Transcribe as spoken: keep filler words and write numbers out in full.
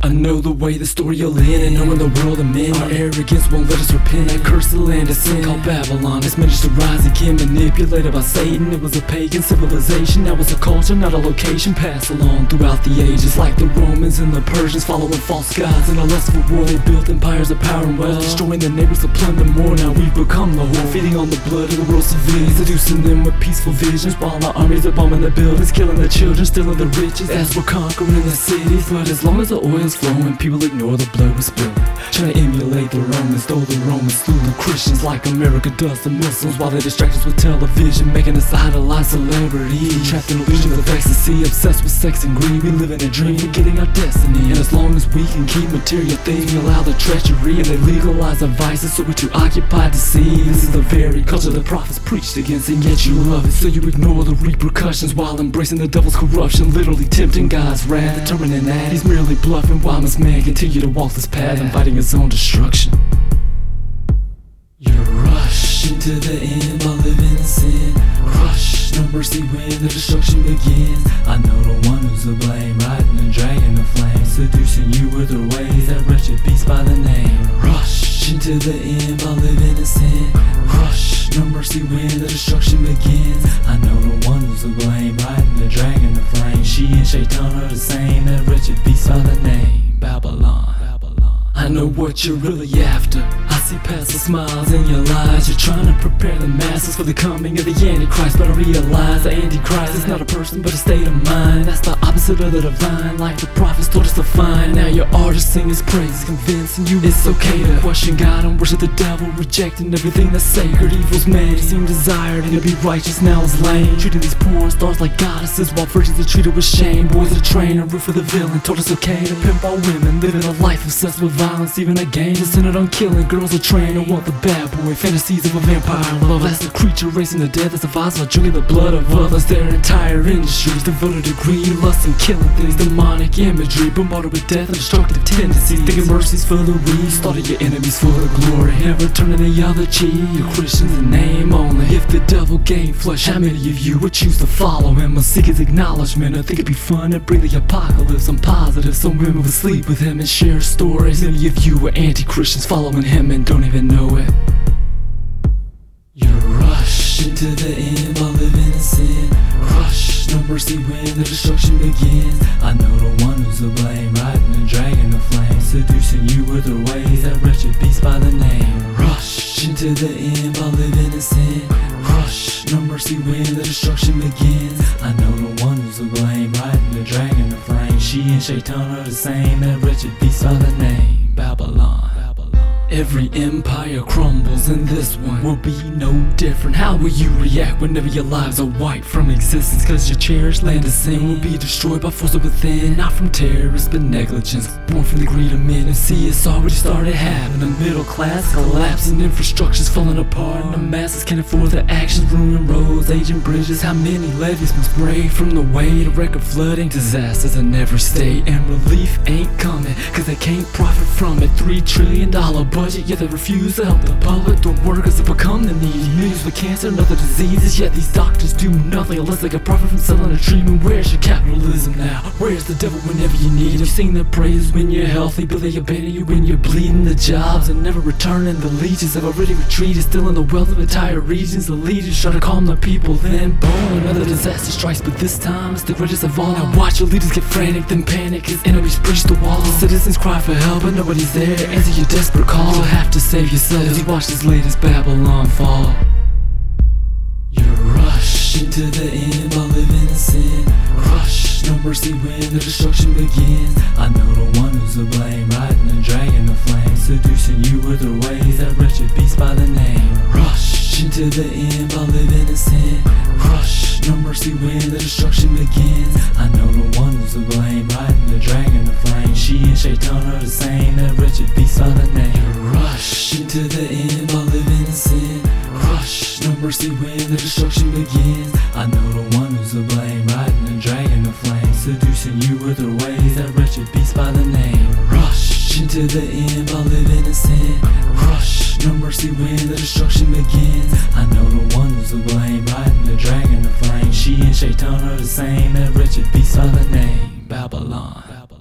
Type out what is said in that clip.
I know the way the story you'll end, and knowing the world I'm in. Our arrogance won't let us repent. That curse the land of sin called Babylon has managed to rise again, manipulated by Satan. It was a pagan civilization, that was a culture, not a location, passed along throughout the ages. Like the Romans and the Persians, following false gods in a lustful war. They built empires of power and wealth, destroying their neighbors to plunder more. Now we've become the whore, feeding on the blood of the world's civilians, seducing them with peaceful visions, while our armies are bombing the buildings, killing the children, stealing the riches as we're conquering the cities. But as long as the oil's flowing, people ignore the blood we're spilling, trying to emulate the Romans, though the Romans slew the Christians like America does the Muslims, while they distract us with television, making us idolize celebrities. Trapped in illusions of ecstasy, obsessed with sex and greed, we live in a dream, forgetting our destiny. And as long as we can keep material things, we allow the treachery, and they legalize our vices, so we're too occupied to see. This is the very culture the prophets preached against, and yet you love it, so you ignore the repercussions while embracing the devil's corruption, literally tempting God's wrath, determining that he's merely bluffing, while this man continue to walk this path, inviting his own destruction. You rush into the end while living in sin. Rush, no mercy when the destruction begins. I know the one who's to blame, riding a dragon of flame, seducing you with her ways, that wretched beast by the name. Rush into the end while living in sin. Rush, no mercy when the destruction begins. I know the one who's to blame, riding a dragon of flame. She and Shaitan are the same, that wretched beast by the name Babylon. I know what you're really after. I see past the smiles in your lies. You're trying to prepare the masses for the coming of the Antichrist, but I realize the Antichrist is not a person but a state of mind. That's the opposite of the divine, like the prophets told us to find. Now your artists sing his praises, convincing you it's okay to question God and worship the devil, rejecting everything that's sacred. Evil's mad, he seemed desired, and to be righteous now is lame, treating these porn stars like goddesses while virgins are treated with shame. Boys are trained and root for the villain, told us okay to pimp our women, living a life obsessed with violence, even a game that's centered on killing. Girls are trained and want the bad boy, fantasies of a vampire love. That's a creature racing to death, that's a vice of drinking the blood of others. Their entire industry's devoted to greed, lust, and killing things. Demonic imagery, bombarded with death and destructive tendencies, thinking mercy's for the weak, starting your enemies for the glory, never turning the other cheek. You're Christians in name only. If the devil gained flesh, how many of you would choose to follow him or seek his acknowledgement, or think it'd be fun to bring the apocalypse? I'm positive some women would sleep with him and share stories. Many of you were anti-Christians following him and don't even know it. You rush into the end while living in sin. Rush, no mercy when the destruction begins. I know the one who's to blame, riding a dragon of flame, seducing you with her ways, that wretched beast by the name. Rush into the end while living in sin. Rush, no mercy when the destruction begins. I know the one who's to blame, riding a dragon of flame. She and Shaitan are the same, that wretched beast by the name Babylon. Every empire crumbles, and this one will be no different. How will you react whenever your lives are wiped from existence? Cause your cherished land of sin will be destroyed by force of within, not from terrorists but negligence, born from the greed of men. And see, it's already started happening. The middle class collapsing, infrastructure's falling apart, and the masses can't afford the actions, ruining roads, aging bridges. How many levees been sprayed from the weight of record flooding, disasters in every state, and relief ain't coming cause they can't profit from it. Three trillion dollar budget, yet they refuse to help the public. The workers have become the needy, millions with cancer and other diseases, yet these doctors do nothing unless they get profit from selling a treatment. Where's your capitalism now? Where's the devil whenever you need him? You sing their praises when you're healthy, but they abandon you when you're bleeding. The jobs are never returning, the leeches have already retreated, stealing the wealth of entire regions. The leaders try to calm the people, then boom, another disaster strikes, but this time it's the greatest of all. Now watch your leaders get frantic, then panic as enemies breach the wall. The citizens cry for help, but nobody's there. Answer your desperate call. You'll have to save yourself as you watch this latest Babylon fall. You rush into the end while living in sin. Rush, no mercy when the destruction begins. I know the one who's to blame, riding a dragon of flame, seducing you with her ways, that wretched beast by the name. Rush into the end while living in sin. Rush, no mercy when the destruction begins. I know the one who's to blame, riding a dragon of flame. She and Shaitan are the same, that wretched beast by the name. Rush into the end while living in sin. Rush, no mercy when the destruction begins. I know the one who's to blame, riding a dragon of flame, seducing you with her ways, that wretched beast by the name. Rush into the end while living in sin. Rush, no mercy when the destruction begins. I know the one who's to blame, riding a dragon of flame. She and Shaitan are the same, that wretched beast by the name Babylon.